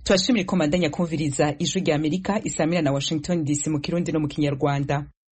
Turashimira ko mandanya kumviriza ijwi rya Amerika isamira na Washington DC mu Kirundi no mu Kinyarwanda.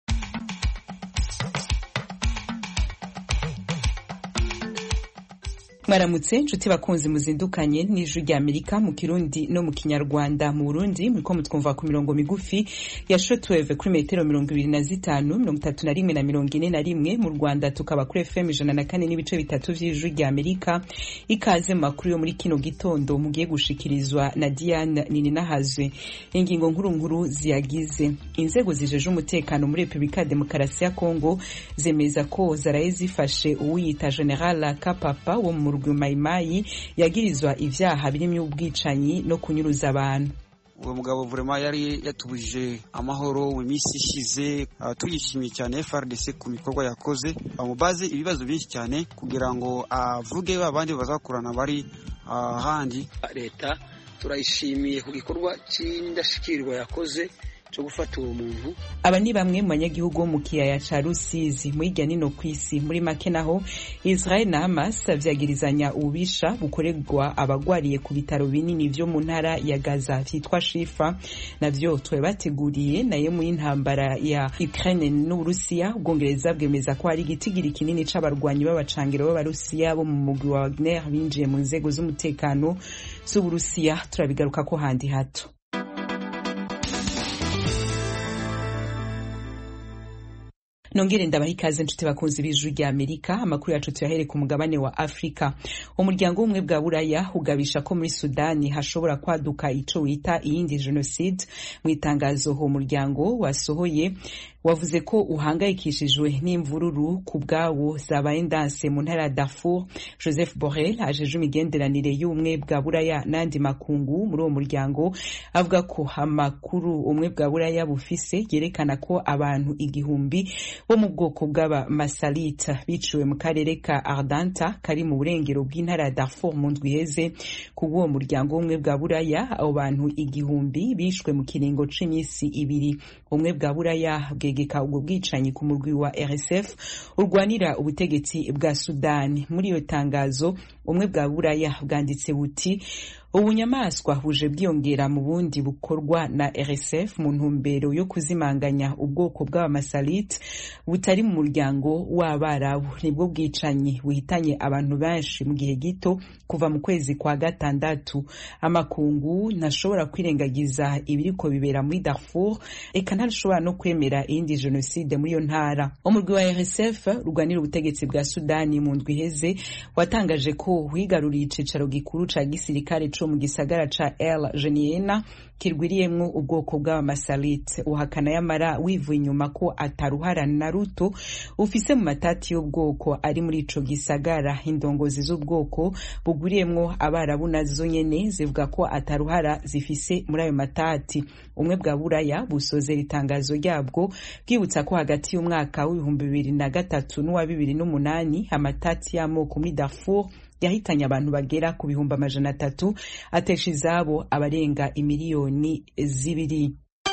Mwaramutse nshuti bakunzi muzindukanye n'ijwi rya Amerika mu Kirundi no mu Kinyarwanda. Mu Burundi muriko mutwumva ku mirongo migufi ya shortwave kuri metero 25, 31 na 41. Mu Rwanda tukaba kuri FM 104 n'ibice bitatu vy'ijwi rya Amerika. Ikaze mu makuru yo muri kino gitondo mugiye gushikirizwa na Diane Nininahazwe. Ingingo nkuru ziyagize: inzego zijeje umutekano muri Republika Demokarasi ya Kongo zemeza ko zaraye zifashe uwiyita General Kapapa wo mu Mayimayi yagirizwa ivyaha birimo ubwicanyi no kunyuruza abantu. Uwo mugabo vraiment yari yatubujije amahoro mu minsi ishize, tuyishimiye cyane FARDC ku mikorwa yakoze, bamubaze ibibazo byinshi cyane kugira ngo avuge abandi bazakorana bari handi. Leta turayishimiye ku gikorwa cy'indashikirwa yakoze cyo gufata uwo muntu. Aba ni bamwe mu banyagihugu bo mu kiyaya ca Rusizi mu hirya nino kw'isi. Muri make naho Israel na Hamas vyagirizanya ububisha bukorerwa abagwariye ku bitaro binini vyo mu ntara ya Gaza vyitwa Shifa, navyo twe bateguriye naye mu intambara ya Ukraine n'Uburusiya. Ubwongereza bwemeza ko hari igitigiri kinini c'abarwanyi b'abacangiro b'Abarusiya bo mu mugwi wa Wagner binjiye mu nzego z'umutekano z'Uburusiya. Turabigaruka ko handi hato. Nongere ndabaha ikaze nshuti bakunzi b'ijwi rya Amerika. Amakuru yacu tuyahere ku mugabane wa Afrika. Umuryango w'ubumwe bwa Buraya ugabisha ko muri Sudani hashobora kwaduka ico wita iyindi genocide. Mu itangazo uwo muryango wasohoye wavuze ko uhangayikishijwe n'imvururu ku bwawo zabaye ndanse mu ntara ya Darfur. Joseph Borrell ajeje imigenderanire y'ubumwe bwa Buraya n'andi makungu muri uwo muryango avuga ko amakuru ubumwe bwa Buraya bufise yerekana ko abantu igihumbi bo mu bwoko bw'aba Masalita biciwe mu karere ka Ardanta kari mu burengero bw'intara ya Darfur mu ndwi iheze. Ku bw'uwo muryango w'ubumwe bwa Buraya abo bantu igihumbi bishwe mu kiringo c'imisi ibiri. Ubumwe bwa Buraya bwegeka ubwo bwicanyi ku murwi wa RSF urwanira ubutegetsi bwa Sudani. Muri iyo tangazo ubumwe bwa Buraya bwanditse buti ubunyamaswa buje bwiyongera mu bundi bukorwa na RSF mu ntumbero yo kuzimanganya ubwoko bw'abamasalit butari mu muryango w'Abarabu. Nibwo bwicanyi buhitanye abantu benshi mu gihe gito kuva mu kwezi kwa gatandatu. Amakungu ntashobora kwirengagiza ibiriko bibera muri Darfur, eka ntashobora no kwemera iyindi genocide muri iyo ntara. Umurwi wa RSF urwanira ubutegetsi bwa Sudani mu ndwi iheze watangaje ko wigaruriye icicaro gikuru ca gisirikare mu gisagara ca El Geneina kirwiriyemwo ubwoko bw'abamasalit. Uhakana yamara wivuye inyuma ko ataruhara na ruto ufise mu matati y'ubwoko ari muri ico gisagara. Indongozi z'ubwoko bugwiriyemwo Abarabu nazo nyene zivuga ko ataruhara zifise muri ayo matati. Umwe bwa Buraya busozera itangazo ryabwo bwibutsa ko hagati y'umwaka w'2003 n'uwa 2008 amatati y'amoko muri Darfur yahitanye abantu bagera ku bihumbi 300, atesha izabo abarenga imiliyoni 2.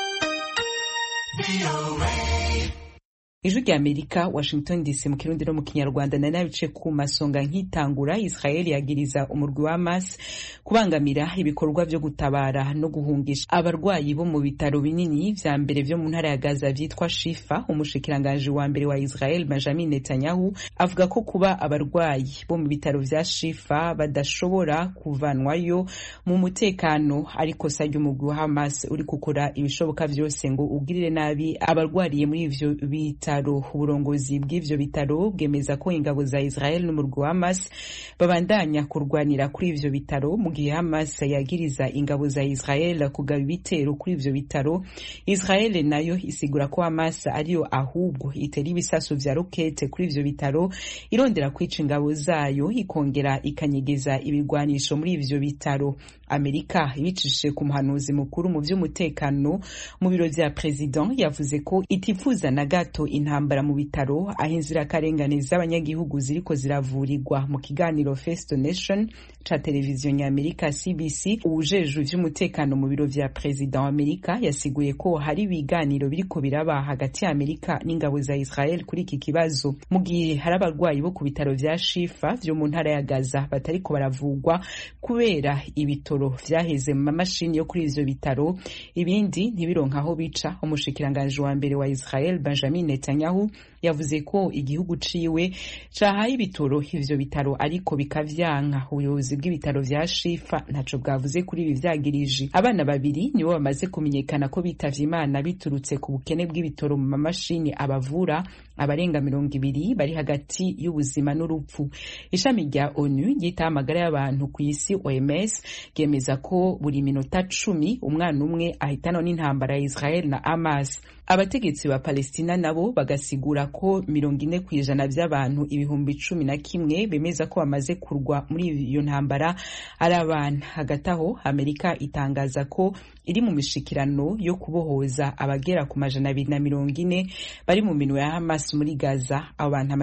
Ijwi rya Amerika, Washington DC mu Kirundi no mu Kinyarwanda. Na nabice ku masonga nkitangura. Israel yagiriza umurwi wa Hamas kubangamira ibikorwa vyo gutabara no guhungisha abarwayi bo mu bitaro binini vya mbere vyo mu ntara ya Gaza vyitwa Shifa. Umushikiranganje wa mbere wa Israel Benjamin Netanyahu avuga ko kuba abarwayi bo mu bitaro vya Shifa badashobora kuvanwayo mu mutekano ariko sajya umurwi wa Hamas uri gukora ibishoboka vyose ngo ugirire nabi abarwariye muri ivyo bitaro. Uburongozi bw'ivyo bitaro bwemeza ko ingabo za Israel n'umurwi wa Hamas babandanya kurwanira kuri ivyo bitaro mu gihe Hamas yagiriza ingabo za Israel kugaba ibitero kuri ivyo bitaro. Israel nayo isigura ko Hamas ariyo ahubwo itera ibisasu vya rokete kuri ivyo bitaro irondera kwica ingabo zayo ikongera ikanyegeza ibigwanisho muri ivyo bitaro. Amerika ibicishije ku muhanuzi mukuru mu vy'umutekano mu biro vya president yavuze ko itifuza na gato intambara mu bitaro aho inzirakarengane z'abanyagihugu ziriko ziravurirwa. Mu kiganiro Face the Nation ca televiziyo ny'Amerika CBC uwujejwe ivy'umutekano mu biro vya perezida wa Amerika yasiguye ko hari ibiganiro biriko biraba hagati ya Amerika n'ingabo za Israel kuri iki kibazo, mu gihe hari abarwayi bo ku bitaro vya Shifa vyo mu ntara ya Gaza batariko baravugwa kubera ibitoro vyaheze mu mamashini yo kuri ivyo bitaro, ibindi ntibironka aho bica. Umushikiranganje wa mbere wa Israel Benjamin Netanyahu yavuze ko igihugu ciwe cahaye ibitoro ivyo bitaro ariko bikavyanka. Ubuyobozi bw'ibitaro vya Shifa ntaco bwavuze kuri ibi vyagirije. Abana babiri nibo bamaze kumenyekana ko bitavye Imana biturutse ku bukene bw'ibitoro mu mamashini abavura, abarenga 200 bari hagati y'ubuzima n'urupfu. Ishami rya ONU ryita amagara y'abantu ku isi OMS ryemeza ko buri minota 10 umwana umwe ahitanwa n'intambara ya Israel na Hamas. Abategetsi ba Palestina nabo bagasigura ko 40% by'abantu 11,000 bemeza ko bamaze kurwa muri iyo ntambara ari abana. Hagati aho Amerika itangaza ko iri mu mishikirano yo kubohoza abagera ku 240 bari mu minwe ya Hamas muri Gaza. Abantu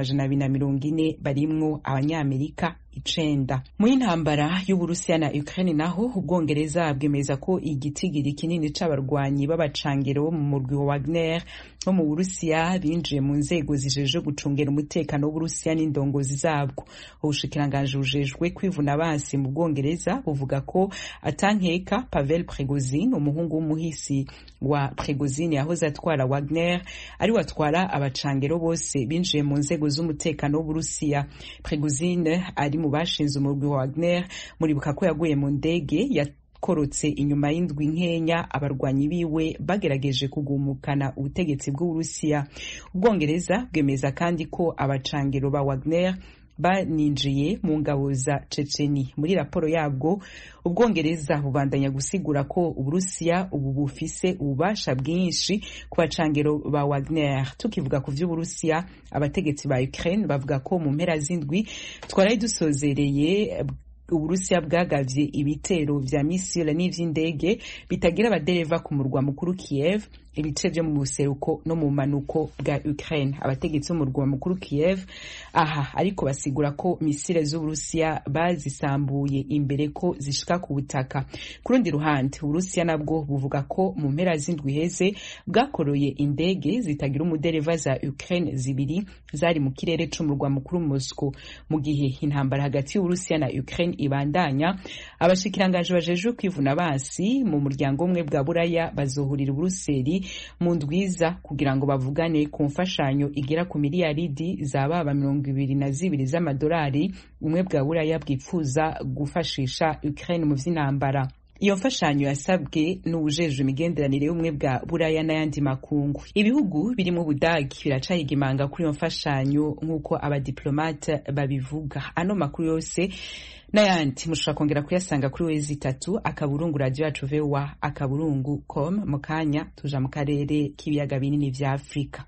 240 barimwo abanyamerika 9. Muri ntambara y'Uburusiya na Ukraine naho Ubwongereza bwemeza ko igitigiri kinini c'abarwanyi b'abacangero mu murwi wa Wagner bo mu Burusiya binjiye mu nzego zijeje gucungera umutekano w'Uburusiya n'indongozi zabwo. Ubushikiranganje bujejwe kwivuna abansi mu Bwongereza buvuga ko atankeka Pavel Prigozhin, umuhungu w'umuhisi wa Prigozhin yahoze atwara Wagner, ari watwara abacangero bose binjiye mu nzego z'umutekano w'Uburusiya. Prigozhin ari mu bashinze umurwi wa Wagner, muribuka ko yaguye mu ndege yakorotse inyuma y'indwi nkenya abarwanyi biwe bagerageje kugumukana ubutegetsi bw'Uburusiya. Ubwongereza bwemeza kandi ko abacangero ba Wagner baninjiye mu ngabo za Checheni. Muri raporo yabwo Ubwongereza bubandanya gusigura ko Uburusiya ubu bufise ububasha bwinshi ku bacangero ba Wagner. Tukivuga ku vy'Uburusiya, abategetsi ba Ukraine bavuga ko mu mpera z'indwi twaraye dusozereye Uburusiya bwagavye ibitero vya misile n'ivy'indege bitagira abadereva ku murwa mukuru Kiev, ibice vyo mu buseruko no mu manuko bwa Ukraine. Abategetsi mu murwa mukuru Kiev ariko basigura ko misile z'Uburusiya bazisambuye imbere ko zishika ku butaka. Ku rundi ruhande Uburusiya nabwo buvuga ko mu mpera z'indwi heze bwakoroye indege zitagira umudereva za Ukraine zibiri zari mu kirere c'umurwa mukuru Moscow. Mu gihe intambara hagati y'Uburusiya na Ukraine ibandanya, abashikiranganje bajejwe kwivuna abansi mu muryango umwe bwa Buraya bazohurira Buruseli mu ndwiza kugira ngo bavugane ku mfashanyo igera ku miliyaridi z'ababa 22 z'amadolari umwe bwa Buraya bwipfuza gufashisha Ukraine mu vy'intambara. Iyo mfashanyo yasabwe n'ubujejwe imigenderanire y'ubumwe bwa Buraya n'ayandi makungu. Ibihugu birimo Budagi biracayigimanga kuri iyo mfashanyo nk'uko abadiplomate babivuga. Ano makuru yose n'ayandi mushobora kongera kuyasanga kuri wezi3 akaburungu radio yacu VOA akaburungu.com. mu kanya tuja mu karere k'ibiyaga binini vya Afrika.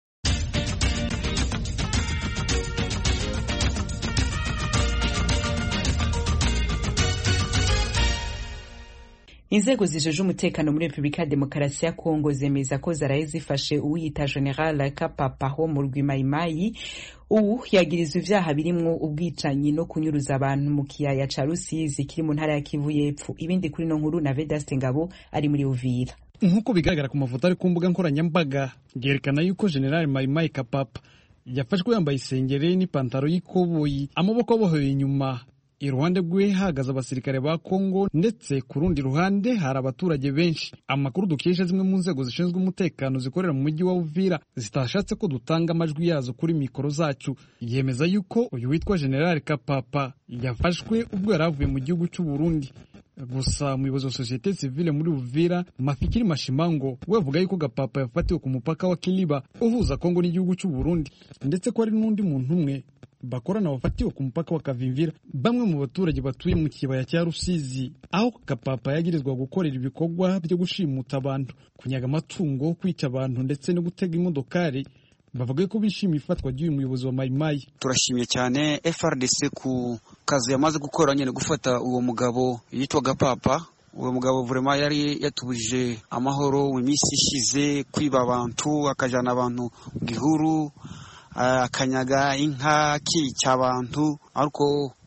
Inzego zijeje umutekano muri Republika ya Demokarasi ya Kongo zemeza ko zaraye zifashe uwiyita General Kapapa ho mu Rwimayimayi. Ubu yagirizwa ivyaha birimwo ubwicanyi no kunyuruza abantu mu kiyaya ca Rusizi kiri mu ntara ya Kivu y'Epfo. Ibindi kuri no nkuru na Vedaste Ngabo ari muri Uvira. Nkuko bigaragara ku mafoto ari ku mbuga nkoranyambaga, byerekana yuko General Mayimayi Kapapa yafashwe yambaye isengeri n'ipantaro y'ikoboyi, amaboko abohoye inyuma. Iruhande rwe hagaze abasirikare ba Kongo, ndetse ku rundi ruhande hari abaturage benshi. Amakuru dukesha zimwe mu nzego zishinzwe umutekano zikorera mu mujyi wa Uvira zitashatse ko dutanga amajwi yazo kuri mikoro zacu, yemeza yuko uyu witwa General Kapapa yafashwe ubwo yaravuye mu gihugu cy'u Burundi. Gusa umuyobozi wa societe civile muri Uvira Mafikiri Mashimango we avuga yuko Kapapa yafatiwe ku mupaka wa Kiliba uhuza Kongo n'igihugu cy'u Burundi, ndetse ko ari n'undi muntu umwe bakorana bafatiwe ku mupaka wa Kavimvira. Bamwe mu baturage batuye mu kibaya cya Rusizi aho Kapapa yagirizwa gukorera ibikorwa byo gushimuta abantu, kunyaga amatungo, kwica abantu ndetse no gutega imodokari, bavuga ko bishimiye ifatwa ry'uyu muyobozi wa Mayimayi. Turashimye cyane FRDC ku kazi yamaze gukora nyene gufata uwo mugabo yitwa Kapapa. Uwo mugabo vraiment yari yatubuje amahoro mu minsi ishize, kwiba abantu, akajana abantu mu gihuru, akanyaga inka, kica abantu. Ariko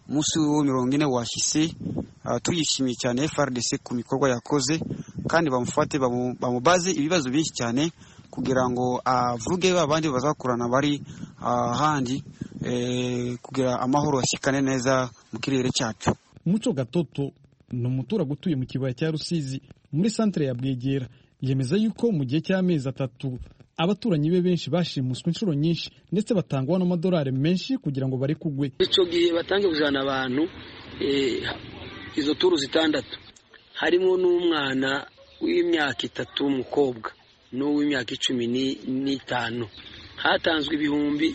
umunsi wa 40 washise tuyishimiye cyane FARDC ku mikorwa yakoze kandi bamufate bamubaze ibibazo byinshi cyane kugira ngo avuge abandi bazakurana bari handi kugira amahoro ashikane neza mu kirere cyacu. Muco Gatoto ni umuturage utuye mu kibaya cya Rusizi muri centre ya Bwegera, yemeza yuko mu gihe cy'amezi 3 abaturanyi be benshi bashimuswe inshuro nyinshi ndetse batangwa n'amadolari menshi kugira ngo bari kugwe. Ico gihe batange kujana abantu izo turu zitandatu harimo n'umwana w'imyaka 3 umukobwa n'uw'imyaka 15 hatanzwe ibihumbi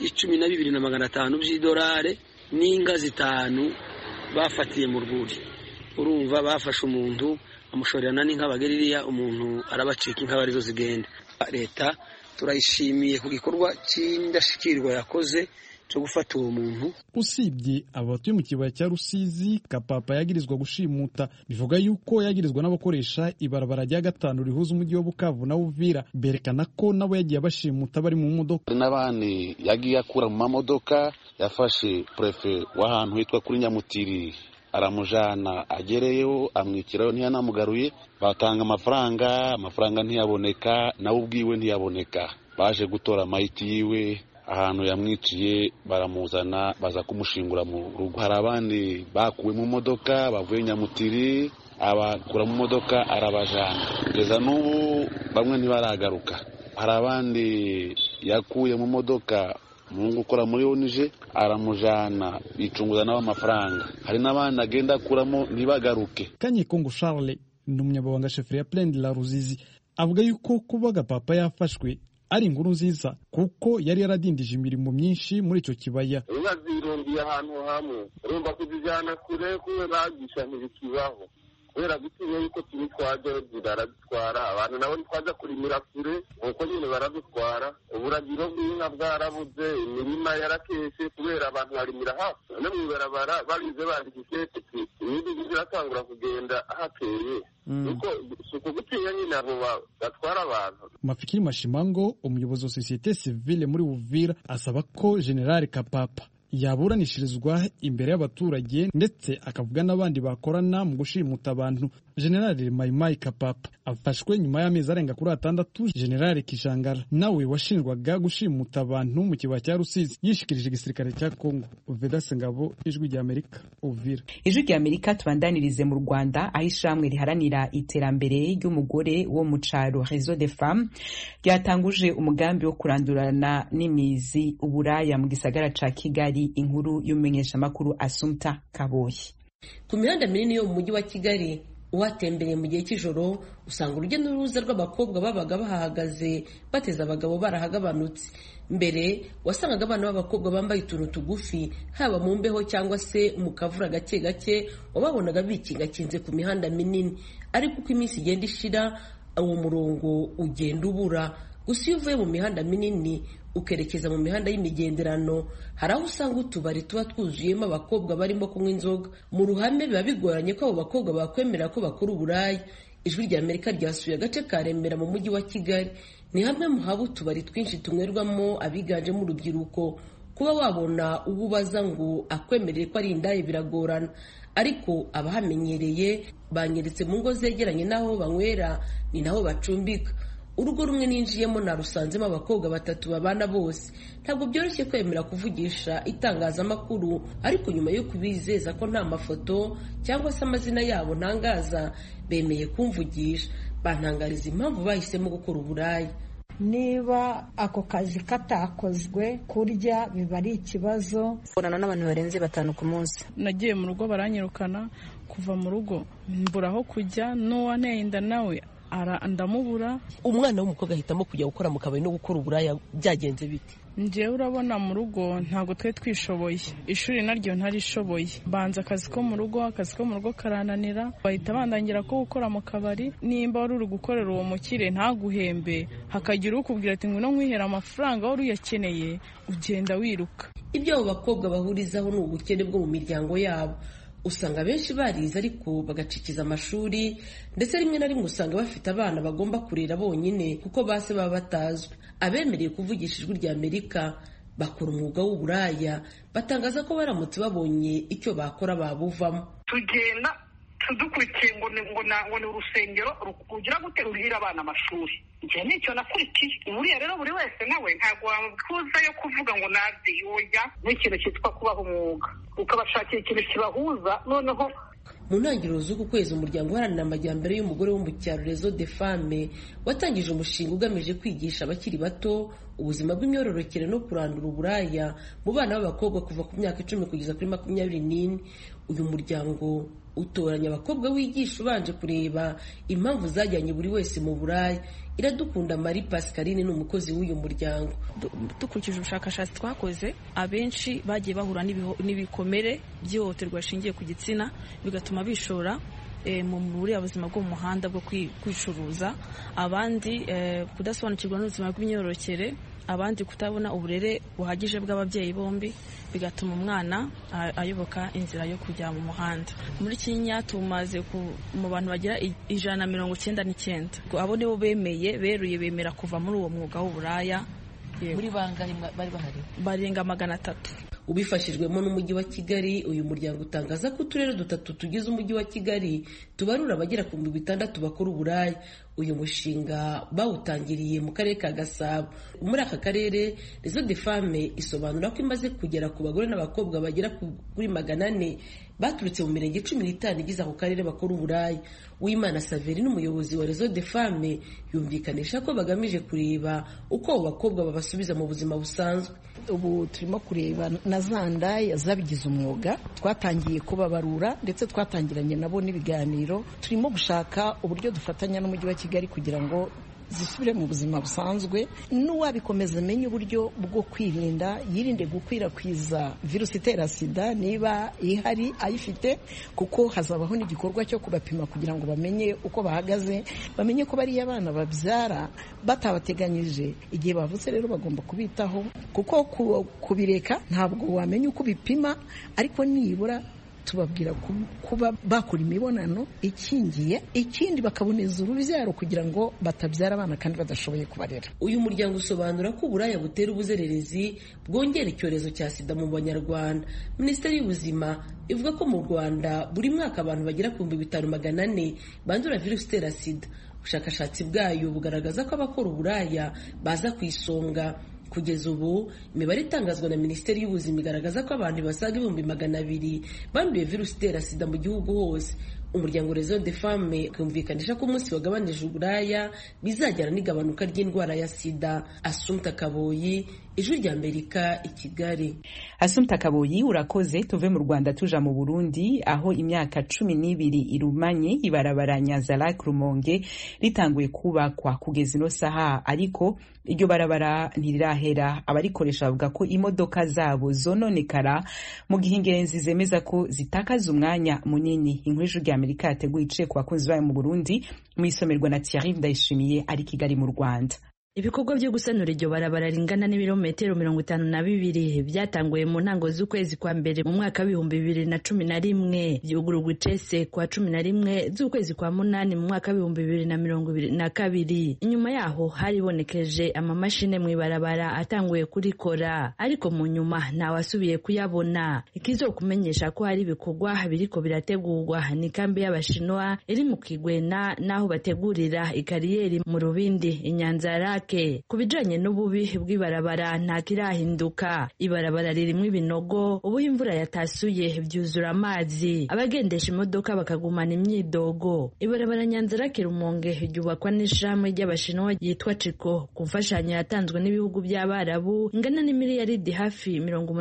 12,500 by'idolari n'inga 5 bafatiye mu rwuri. Urumva bafashe umuntu amushorerana n'inka bageririya umuntu arabacika inka barizo zigenda. Leta turayishimiye ku gikorwa cy'indashikirwa yakoze cyo gufata uwo muntu. Usibye abatuye mu kibaya cya Rusizi, Kapapa yagirizwa gushimuta, bivuga yuko yagirizwa n'abakoresha ibarabara rya 5 rihuza umujyi wa Bukavu na Uvira, berekana ko nabo yagiye bashimuta bari mu modoka. N'abandi yagiye akura mu mamodoka, yafashe prefe w'ahantu hitwa kuri Nyamutiri aramujana agereyo amwikirayo ntiyanamugaruye, batanga amafaranga ntiyaboneka, nawe ubwiwe ntiyaboneka. Baje gutora mayiti yiwe ahantu yamwiciye, baramuzana baza kumushingura mu rugo. Hari abandi bakuwe mu modoka bavuye Nyamutiri, abakura mu modoka arabajana kugeza n'ubu bamwe ntibaragaruka. Hari abandi yakuye mu modoka Mungu ukora muri onije aramujana bicunguza nawe amafaranga. Hari n'abandi agenda akuramo ntibagaruke. Kanyekongo Charles ni umunyabanga chefre ya Plaine de la Ruzizi, avuga yuko kuba Kapapa yafashwe ari inkuru nziza kuko yari yaradindije imirimo myinshi muri ico kibaya. Bazirungiye ahantu hamwe urumva kuzijana kure kubera gisha ntibikibaho kubera gutiye yuko turi twaje baradutwara abantu nabo twaza kurimira kure uko nyine baradutwara uburagiro bw'inka bwarabuze imirima yarakeshe kubera abantu barimira hafi no mwibarabara barize bandikike ibindi biratangura kugenda hakeye uko suko gutiye nyine abo batwara abantu. Mafikiri Mashimango, umuyobozi wa societe civile muri Uvira, asaba ko General Kapapa yaburanishirizwa imbere y'abaturage ndetse akavuga n'abandi bakorana mu gushimuta abantu. General Maimai Kapapa afashwe nyuma y'amezi arenga kuri 6. General Kishangara nawe washinjwaga gushimuta abantu mu kibaya cya Rusizi yishikirije igisirikare cya Kongo. Vedaste Ngabo, Ijwi rya Amerika, Uvira. Ijwi rya Amerika tubandanirize mu Rwanda, aho ishamwe riharanira iterambere ry'umugore wo mu caro Réseau des Femmes ryatanguje umugambi wo kurandurana n'imizi uburaya mu gisagara ca Kigali. Inkuru y'umenyesha makuru Assumpta Kaboyi. Ku mihanda minini yo mu mujyi wa Kigali uhatembereye mu gihe cy'ijoro usanga urujya n'uruza rw'abakobwa babaga bahahagaze bateze abagabo barahagabanutse. Mbere wasangaga abana b'abakobwa bambaye utuntu tugufi haba mu mbeho cyangwa se mu kavura gake gake wababonaga bikingakinze ku mihanda minini, ariko uko iminsi igenda ishira uwo murongo ugenda ubura. Gusa iyo uvuye mu mihanda minini ukerekeza mu mihanda y'imigenderano hari aho usanga utubari tuba twuzuyemo abakobwa barimo kunywa inzoga. Mu ruhame biba bigoranye ko abo bakobwa bakwemera ko bakora uburaya. Ijwi rya Amerika ryasuye agace ka Remera mu mujyi wa Kigali. Ni hamwe mu haba utubari twinshi tunywerwamo abiganjemo urubyiruko. Kuba wabona ububaza ngo akwemerere ko ari indaye biragorana, ariko abahamenyereye banyeretse mu ngo zegeranye n'aho banywera ni naho bacumbika. Urugo rumwe ninjiyemo narusanzemo abakobwa 3 babana bose. Ntabwo byoroshye kwemera kuvugisha itangazamakuru, ariko nyuma yo kubizeza ko nta mafoto cyangwa se amazina yabo ntangaza, bemeye kumvugisha. Bantangariza impamvu bahisemo gukora uburaya. Niba ako kazi katakozwe kurya biba ari ikibazo. Urana n'abantu barenze 5 ku munsi. Nagiye mu rugo baranyirukana, kuva mu rugo mburaho kujya, n'uwanteye inda nawe ndamubura. Umwana w'umukobwa ahitamo kujya gukora mu kabari no gukora uburaya, byagenze bite? Njyewe urabona mu rugo ntabwo twe twishoboye, ishuri naryo ntarishoboye, banza akazi ko mu rugo karananira, bahita bandangira ko gukora mu kabari. Nimba wari uri gukorera uwo mukire ntaguhembe, hakagira ukubwira ati ngwino nkwihera amafaranga wari uyakeneye, ugenda wiruka. Ibyo abo bakobwa bahurizaho ni ubukene bwo mu miryango yabo. Usanga benshi barize ariko bagacikiza amashuri, ndetse rimwe na rimwe usanga bafite abana bagomba kurera bonyine kuko base baba batazwe. Abemereye kuvugisha Ijwi rya Amerika bakora umwuga w'uburaya batangaza ko baramutse babonye icyo bakora babuvamo. Tugenda tudukurikiye ngo ni urusengero rugira gute ruhira abana amashuri. Igihe nicyo nakurikiye. Buriya rero buri wese nawe ntabwo wamukuza yo kuvuga ngo nazi yoya n'ikintu cyitwa kubaho umwuga. Ukabashakira ikintu kibahuza noneho. Mu ntangiriro z'uku kwezi umuryango uharanira amajyambere y'umugore wo mu cyaro Réseau des Femmes watangije umushinga ugamije kwigisha abakiri bato ubuzima bw'imyororokere no kurandura uburaya mu bana b'abakobwa kuva ku myaka 10 kugeza kuri 24. Uyu muryango utoranya abakobwa wigisha ubanje kureba impamvu zajyanye buri wese mu buraya. Iradukunda Marie Pascaline ni umukozi w'uyu muryango. Dukurikije ubushakashatsi twakoze, abenshi bagiye bahura n'ibikomere by'ihohoterwa rishingiye ku gitsina bigatuma bishora mu buriya buzima bwo mu muhanda bwo kwicuruza, abandi kudasobanukirwa n'ubuzima bw'imyororokere, abandi kutabona uburere buhagije bw'ababyeyi bombi bigatuma umwana ayoboka inzira yo kujya mu muhanda. Muri Kenya tumaze mu bantu bagira 199 abo nibo beruye bemera kuva muri uwo mwuga w'uburaya. Muri bangahe bari bahari? Barenga 300. Ubifashijwemo n'umujyi wa Kigali, uyu muryango utangaza ko uturere 3 tugize umujyi wa Kigali tubarura abagera ku 600 bakora uburaya. Uyu mushinga bawutangiriye mu karere ka Gasabo. Muri aka karere Réseau des Femmes isobanura ko imaze kugera ku bagore n'abakobwa bagera kuri 400 baturutse mu mirenge 15 igize ako karere bakora uburaya. Uwimana Saveri n'umuyobozi wa Réseau des Femmes yumvikanisha ko bagamije kureba uko abo bakobwa babasubiza mu buzima busanzwe. Ubu turimo kureba na zandaya zabigize umwuga, twatangiye kubabarura ndetse twatangiranye nabo n'ibiganiro. Turimo gushaka uburyo dufatanya n'umujyi wa Kigali kugira ngo zisubire mu buzima busanzwe, n'uwabikomeza amenye uburyo bwo kwirinda, yirinde gukwirakwiza virusi itera sida niba ihari ayifite, kuko hazabaho n'igikorwa cyo kubapima kugira ngo bamenye uko bahagaze, bamenye ko bariya abana babyara batabateganyije igihe bavutse. Rero bagomba kubitaho, kuko kubireka ntabwo wamenya uko bipima, ariko nibura tubabwira kuba bakora imibonano ikingiye, ikindi bakaboneza urubyaro kugira ngo batabyara abana kandi badashoboye kubarera. Uyu muryango usobanura ko uburaya butera ubuzererezi, bwongera icyorezo cya sida mu Banyarwanda. Minisiteri y'Ubuzima ivuga ko mu Rwanda buri mwaka abantu bagera ku 5400 bandura virusi itera sida. Ubushakashatsi bwayo bugaragaza ko abakora uburaya baza ku isonga. Kugeza ubu imibare itangazwa na Minisiteri y'Ubuzima igaragaza ko abantu basaga 200,000 banduye virusi itera sida mu gihugu hose. Umuryango Réseau des Femmes kumvikanisha ko umunsi wagabanije uburaya bizajyana n'igabanuka ry'indwara ya sida. Assumpta Kaboyi, Ijwi ry'Amerika, i Kigali. Assumpta Kaboyi, urakoze. Tuve mu Rwanda tuja mu Burundi, aho imyaka 12 irumanye ibarabara Nyanza-Lac Rumonge ritanguye kubakwa kugeza ino saha, ariko iryo barabara ntirirahera. Abarikoresha bavuga ko imodoka zabo zononekara mu gihe ingenzi zemeza ko zitakaza umwanya munini. Inkuru y'Ijwi ry'Amerika yateguye iciye ku bakunzi bayo mu Burundi, mu isomerwa na Thierry Ndayishimiye ari Kigali mu Rwanda. Ibikorwa byo gusanura iryo barabara ringana n'ibirometero 52 byatanguye mu ntango z'ukwezi kwa mbere mu mwaka wa 2011, byugururwa icese kwa 11 z'ukwezi kwa munani mu mwaka wa 2022. Inyuma yaho haribonekeje amamashine mu ibarabara atanguye kurikora, ariko mu nyuma ntawasubiye kuyabona. Ikizokumenyesha ko hari ibikorwa biriko birategurwa ni kambi y'Abashinwa iri mu Kigwena, naho bategurira ikariyeri mu Rubindi Inyanza-Lac. Kubijanye n'ububi bw'ibarabara nta kirahinduka. Ibarabara ririmo ibinogo, ubu imvura yatasuye byuzura amazi, abagendesha imodoka bakagumana imyidogo. Ibarabara Nyanza-Lac Rumonge ryubakwa n'ishami ry'Abashinwa yitwa Chico ku mfashanyo yatanzwe n'ibihugu by'Abarabu ingana n'imiliyaridi hafi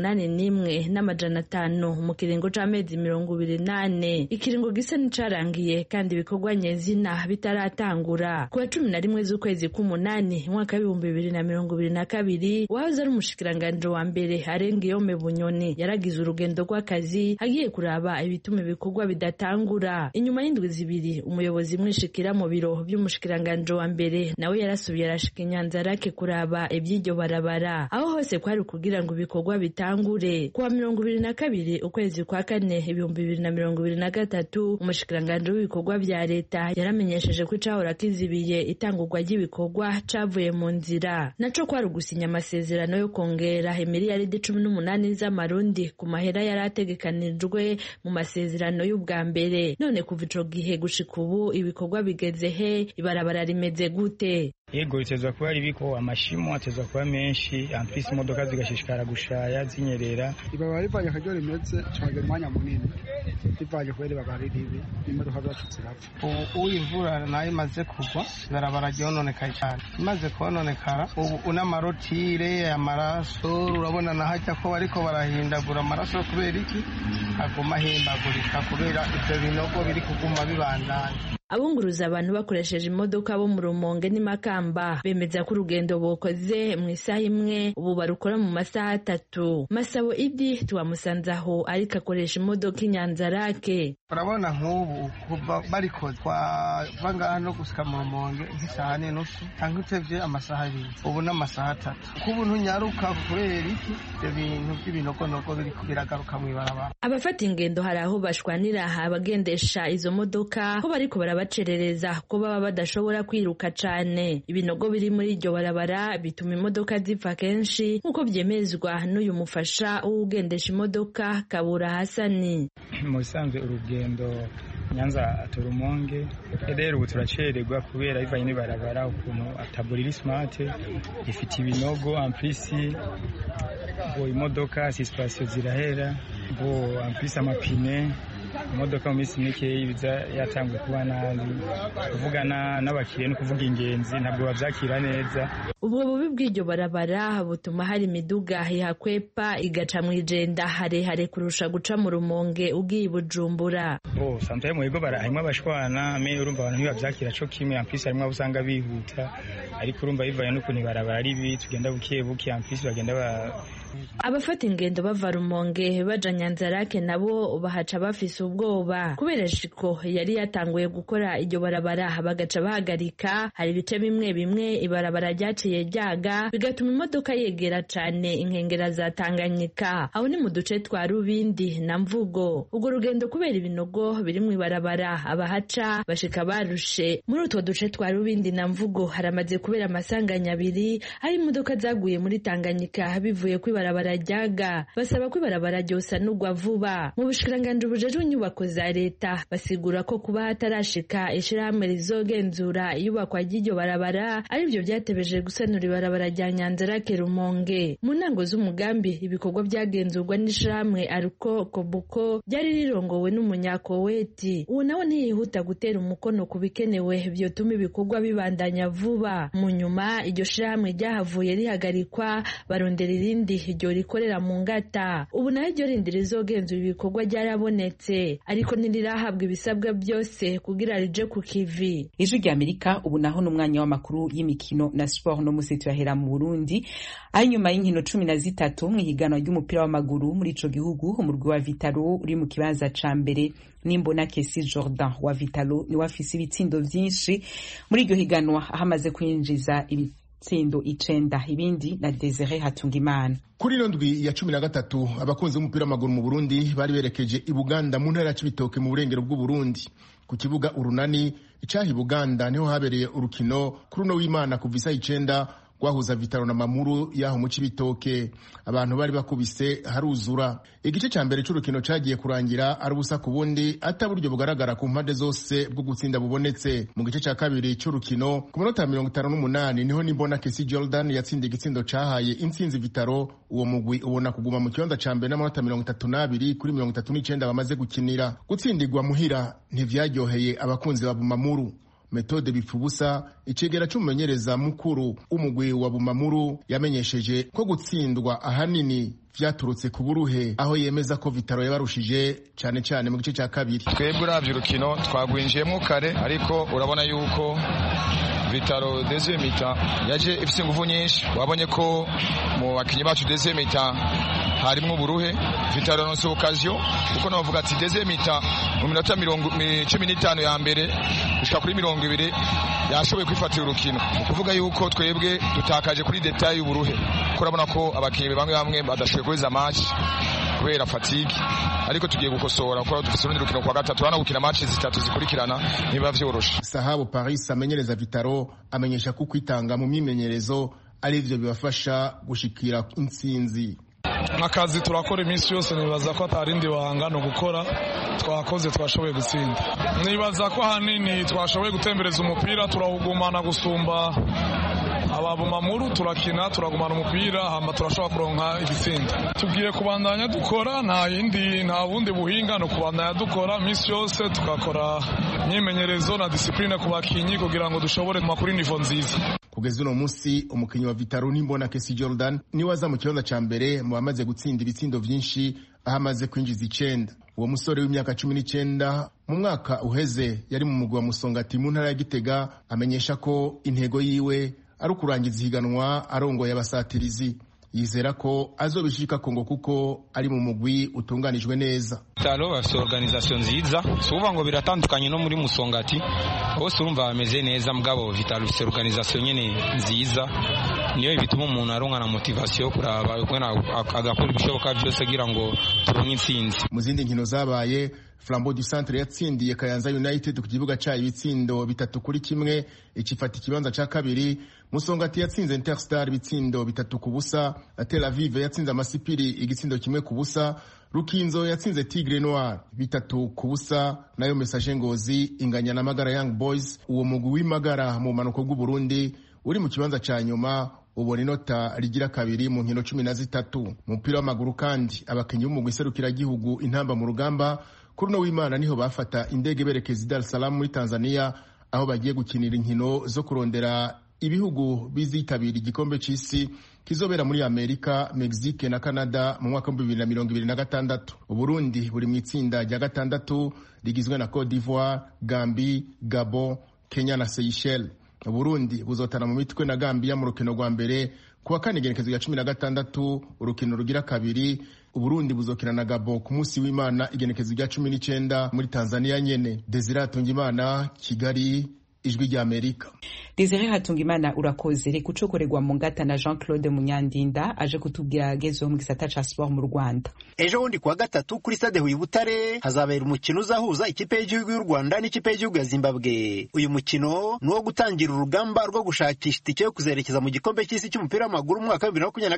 81,500 mu kiringo c'amezi 28. Ikiringo gisa n'icarangiye kandi ibikorwa nyezina bitaratangura. Ku wa 11 z'ukwezi k'umunani mwaka wa 2022, wahoze ari umushikiranganje wa mbere Arengiyome Bunyoni yaragize urugendo rw'akazi agiye kuraba ibituma ibikorwa bidatangura. Inyuma y'indwi zibiri, umuyobozi mwishikira mu biro by'umushikiranganje wa mbere nawe yarasubiye arashika Nyanza-Lac kuraba iby'iryo barabara, aho hose kwari kugira ngo ibikorwa bitangure. Ku wa 22 ukwezi kwa kane 2023, umushikiranganje w'ibikorwa bya leta yaramenyesheje ko icahora kizibiye itangurwa ry'ibikorwa cavuye cavuye mu nzira naco kwari ugusinya amasezerano yo kongera miliyaridi 18 z'amarundi ku mahera yari ategekanijwe mu masezerano y'ubwa mbere. None kuva ico gihe gushika ubu ibikorwa bigeze he? Ibarabara rimeze gute? Yego itezwa kuba ribiko amashimo atezwa kuba menshi ampisi imodoka zigashishikara gushaya zinyerera. Ibabara rivanye akaryo rimeze cage mwanya munini rivanye kweri babari ribi imodoka zacutse rapfa. Ubu imvura nayo imaze kugwa ibarabara ryononekaye cyane, imaze kononekara ubu unamarotire amaraso urabona nahajya ko bariko barahindagura amaraso kubera iki aguma ahimbagurika kubera ibyo binogo biri kuguma bibandanya. Abunguruza abantu bakoresheje imodoka bo mu Rumonge n'Imakamba bemeza ko urugendo bokoze mu isaha imwe ubu barukora mu masaha 3. Masabo Idi twamusanze aho ariko akoresha imodoka Inyanzarake. Urabona nk'ubu kuva barikoze twavanga no gusika mu Rumonge nk'isaha n'inusu cyangwa utevye amasaha 2 ubu n'amasaha 3 kubu ntunyaruka kubera iki ibintu by'ibinogonogo biri kubiragaruka mu ibarabara. Abafata ingendo hari aho bashwanira abagendesha izo modoka ko bariko bacerereza ko baba badashobora kwiruka cane. Ibinogo biri muri iryo barabara bituma imodoka zipfa kenshi nkuko byemezwa n'uyu mufasha ugendesha imodoka Kabura Hasani. Musanzwe urugendo Nyanza Rumonge rero ubu turacererwa kubera bivanye n'ibarabara ukuntu ataburiri smart ifite ibinogo amplisi bo imodoka sisipasiyo zirahera bo amplisi amapine imodoka mu minsi mike ibiza yatanguye kuba nabi kuvugana n'abakiriya no kuvuga ingenzi ntabwo bavyakira neza. Ubwo bubi bw'iryo barabara butuma hari imiduga ihakwepa igaca mwijenda harehare kurusha guca mu Rumonge ugiye Bujumbura. Sometimes mu bigo barahimwe abashwana me urumva abantu ntibavyakira co kimwe ampisi harimwe abusanga bihuta ariko urumva bivanye n'ukuntu ibarabara ari bi tugenda bukiye bukiye ampisi bagenda abafata ingendo bava Rumonge baja Nyanzarake nabo bahaca bafise ubwoba kubera shiko yari yatanguye gukora iryo barabara bagaca bahagarika. Hari ibice bimwe bimwe ibarabara ryaciye ryaga bigatuma imodoka yegera cane inkengera za Tanganyika. Aho ni mu duce twa Rubindi na Mvugo. Ubwo rugendo kubera ibinogo biri mu ibarabara abahaca bashika barushe. Muri utwo duce twa Rubindi na Mvugo haramaze kubera amasanganya abiri aho imodoka zaguye muri Tanganyika bivuye ku ibarabara ryaga. Basaba ko ibarabara ryosa n'ugwa vuba. Mu bushikiranganje bujejwe inyubako za leta basigura ko kuba hatarashika ishirahamwe rizogenzura iyubakwa ry'iryo barabara ari byo byatebeje gusanura ibarabara rya Nyanzarake Rumonge. Mu ntango z'umugambi ibikorwa byagenzurwa n'ishirahamwe Aruko Kobuko byari rirongowe n'umunyakoweti. Uwo nawe ntiyihuta gutera umukono ku bikenewe byotuma ibikorwa bibandanya vuba. Mu nyuma iryo shirahamwe ryahavuye rihagarikwa barondera irindi iryo rikorera mu Ngata. Ubu nayo iryo rindi rizogenzura ibikorwa ryarabonetse ariko ntirirahabwa ibisabwa byose kugira rije ku kivi. Ijwi rya Amerika ubu naho n'umwanya w'amakuru y'imikino na sport no musi tuyahera mu Burundi. Ari nyuma y'inkino 13 mu higanwa ry'umupira w'amaguru muri ico gihugu umurwi wa Vitalo uri mu kibanza ca mbere n'imbona Kesi Jordan wa Vitalo ni wafise ibitsindo vyinshi muri iryo higanwa ahamaze kwinjiza tsindo 9 ibindi na Desire Hatungimana. Kuri ndwi ya 13 abakunzi b'umupira w'amaguru mu Burundi bari berekeje i Buganda mu ntara ya Cibitoke mu burengero bw'u Burundi ku kibuga Urunani icahi Buganda niho habereye urukino kuri no w'Imana kuva isa 9 gwahuza Vitalo na Mamuru yaho mu Cibitoke. Abantu bari bakubise haruzura. Igice ca mbere c'urukino cagiye kurangira ari ubusa ku bundi ataburyo bugaragara ku mpande zose bwo gutsinda bubonetse. Mu gice ca kabiri c'urukino ku minota 58 niho nimbona Kesi Jordan yatsinda igitsindo cahaye intsinzi Vitalo. Uwo mugwi ubona kuguma mu kibanza ca mbere n'amanota 32 kuri 39 bamaze gukinira. Gutsindirwa muhira ntivyaryoheye abakunzi ba Mamuru. Methode Bipfubusa icegera c'umumenyereza mukuru umugwi wa Bumamuru yamenyesheje ko gutsindwa ahanini vyaturutse ku buruhe aho yemeza ko Vitalo yabarushije cyane mu gice cya kabiri. Twebwe uravye urukino twagwinjiyemo kare ariko urabona yuko Vitalo deuxième mi-temps yaje ifise ingufu nyinshi. Wabonye ko mu bakinyi bacu deuxième mi-temps harimwo buruhe. Vitalo nonse occasion uko navuga ati deuxième mi-temps mu minota 15 ya mbere gushika kuri 20 yashoboye kwifatira urukino. Kuvuga yuko twebwe dutakaje kuri detail y'uburuhe. Kurabona ko abakinyi bamwe badashoboye kuza match kubera fatigue, ariko tugiye gukosora kuko dufite urundi rukino kwa gatatu hano gukina match zitatu zikurikirana niba vyoroshe. Sahabo Paris amenyereza Vitaro amenyesha ko kwitanga mu myimenyerezo ari ivyo bibafasha gushikira intsinzi. Akazi turakora iminsi yose, nibaza ko atarindi wahangana gukora, twakoze twashoboye gutsinda. Nibaza ko hanini twashoboye gutembereza umupira, turawugumana gusumba ababumamuru, turakina turagumana umupira hama turashobora kuronka igitsinda. Tugiye kubandanya dukora, nta bundi buhinga no kubandanya dukora iminsi yose, tukakora imyimenyerezo na discipline ku bakinyi kugira ngo dushobore makuri nivo nziza. Kugeza uno munsi umukinyi wa Vitaro Nimbona Kesi Jordan niwe aza mu kibanza ca mbere mu bamaze gutsinda ibitsindo vyinshi aho amaze kwinjiza 9. Uwo musore w'imyaka 19 mu mwaka uheze yari mu mugwi wa Musongati mu ntara ya Gitega amenyesha ko intego yiwe ari ukurangiza ihiganwa arongoye abasatirizi. Yizera ko azobishika Kongo kuko ari mu mugwi utunganijwe neza. Vitaro bafite organisation nziza, suvuga ngo biratandukanye no muri Musongati, bose urumva bameze neza, mugabo Vitaro bafite organisation nyene nziza, niyo bituma umuntu aronka na motivation kuraba agakora ibishoboka byose kugira ngo turonke intsinzi. Mu zindi nkino zabaye, Flambeau du Centre yatsindiye Kayanza United ku kibuga cyayo ibitsindo 3-1 ikifata ikibanza ca kabiri. Musongati yatsinze Interstar ibitsindo 3-0. Tel Aviv yatsinze Amasipiri igitsindo 1-0. Rukinzo yatsinze Tigre Noir 3-0. Nayo Message Ngozi inganya na Magara Young Boys. Uwo mugwi w'Imagara mu manuko bw'u Burundi uri mu kibanza ca nyuma ubona inota rigira kabiri mu nkino 13. Mupira w'amaguru kandi abakinyi b'umugwi serukira gihugu intamba mu rugamba kuri no w'Imana niho bafata indege berekeza Dar es Salaam muri Tanzania aho bagiye gukinira inkino zo kurondera ibihugu bizitabira igikombe c'isi kizobera muri Amerika, Mexique na Canada mu mwaka wa 2026. Uburundi buri mu itsinda rya 6 rigizwe na Cote d'Ivoire, Gambie, Gabon, Kenya na Seychelles. Uburundi buzotana mu mitwe na Gambia mu rukino rwa mbere kuwa 4 igenekezo rya 16, urukino rugira kabiri Uburundi buzokina na Gabon ku munsi w'Imana igenekezo rya 19 muri Tanzania nyene. Desire Hatungimana, Kigali, Ijwi rya Amerika. Desire Hatungimana urakoze. Reka ucokorerwa mu ngata na Jean-Claude Munyandinda aje kutubwira agezeho mu gisata ca sport mu Rwanda. Ejo bundi kuwa gatatu kuri stade Huye Butare hazabera umukino uzahuza ikipe y'igihugu y'u Rwanda n'ikipe y'igihugu ya Zimbabwe. Uyu mukino ni wo gutangira urugamba rwo gushakisha itike yo kuzerekeza mu gikombe cy'isi cy'umupira w'amaguru mu mwaka wa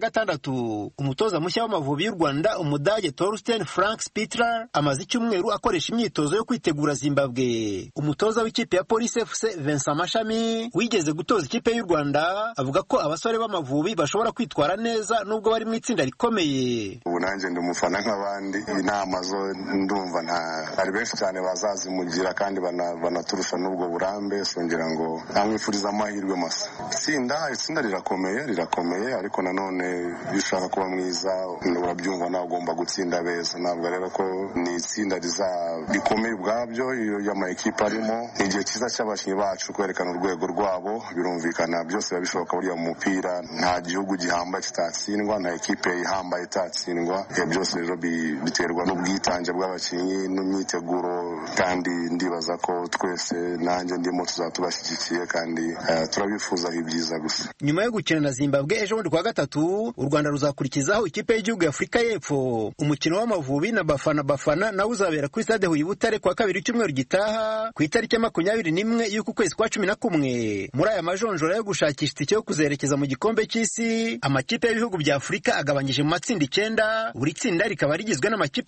2026. Umutoza mushya w'Amavubi y'u Rwanda Umudage Thorsten Frank Spittler amaze icyumweru akoresha imyitozo yo kwitegura Zimbabwe. Umutoza w'ikipe ya Police FC Vincent Mashami wigeze gutoza ikipe y'u Rwanda avuga ko abasore b'Amavubi bashobora kwitwara neza nubwo bari mu itsinda rikomeye. Ubu nanjye ndi umufana nk'abandi, inama zo ndumva ari benshi cyane bazazimugira kandi banaturusha n'ubwo burambe, songera ngo namwifuriza amahirwe masa. Itsinda rirakomeye ariko nanone bishaka kuba mwiza urabyumva nawe ugomba gutsinda beza. Ntabwo rero ko ni itsinda rikomeye ubwabyo iyo y'ama ekipe arimo. Ni igihe cyiza cy'abakinnyi bacu kwerekana urwego rwabo, birumvikana byose biba bishoboka buriya mu mupira. Nta gihugu gihambaye kitatsindwa, nta ekipe ihambaye itatsindwa. Byose rero biterwa n'ubwitange bw'abakinnyi n'imyiteguro, kandi ndibaza ko twese nanjye ndimo tuzatubashyigikiye kandi turabifuzaho ibyiza gusa. Nyuma yo gukina na Zimbabwe ejo bundi kuwa gatatu, u Rwanda ruzakurikizaho ikipe y'igihugu ya Afurika y'Epfo. Umukino w'Amavubi na Bafana nawe uzabera kuri stade Huye Butare kuwa kabiri cyumweru gitaha ku itariki 21 y'uku kwezi kwa 11. Muri aya majonjora yo gushakisha itike yo kuzerekeza mu gikombe cy'isi, amakipe y'ibihugu bya Afurika agabanyije mu matsinda 9, buri tsinda rikaba rigizwe n'amakipe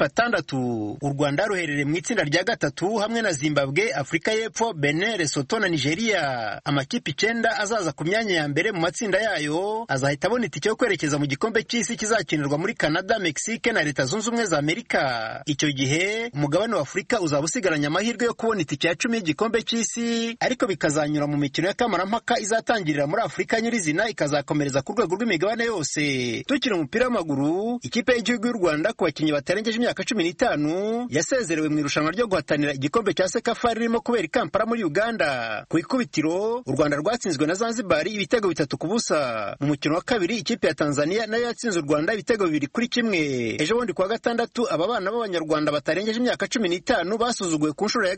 6. U Rwanda ruherereye mu itsinda rya 3 hamwe na Zimbabwe, Afurika y'Epfo, Benin, Lesotho na Nigeria. Amakipe 9 azaza ku myanya ya mbere mu matsinda yayo azahita abona itike yo kwerekeza mu gikombe cy'isi kizakinirwa muri Canada, Mexique na Leta Zunze Ubumwe za Amerika. Icyo gihe umugabane wa Afurika uzaba usigaranye amahirwe yo kubona itike ya 10 y'igikombe cy'isi, ariko bikazanyura mu mikino y'akamaramaka izatangirira muri Afurika nyirizina ikazakomereza ku rwego rw'imigabane yose. Tukiri umupira w'amaguru, ikipe y'igihugu y'u Rwanda ku bakinnyi batarengeje imyaka 15 yasezerewe mu irushanwa ryo guhatanira igikombe cya Sekafa ririmo kubera i Kampala muri Uganda. Ku ikubitiro u Rwanda rwatsinzwe na Zanzibar ibitego 3-0. Mu mukino wa kabiri ikipe ya Tanzania nayo yatsinze u Rwanda ibitego 2-1. Ejo bundi kuwa gatandatu aba bana b'Abanyarwanda batarengeje imyaka 15 basuzuguwe ku nshuro ya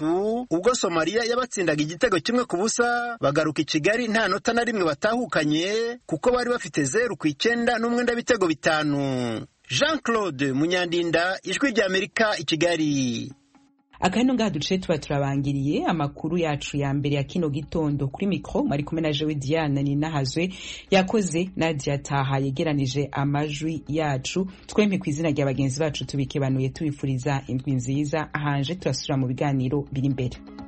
3 ubwo Somalia yabatsindaga igitego 1-0, bagaruka i Kigali nta nota na rimwe batahukanye kuko bari bafite 0-9 n'umwenda w'ibitego 5. Jean Claude Munyandinda, Ijwi ry'Amerika, i Kigali. Akano ngaha duce tuba turabangiriye amakuru yacu ya mbere ya kino gitondo. Kuri mikro mwari kumwe na Jewe Diana Ninahazwe, yakoze Nadia Taha yegeranije amajwi yacu. Twempe kw'izina rya bagenzi bacu tubikebanuye tubifuriza indwi nziza. Ahanje turasubira mu biganiro biri imbere.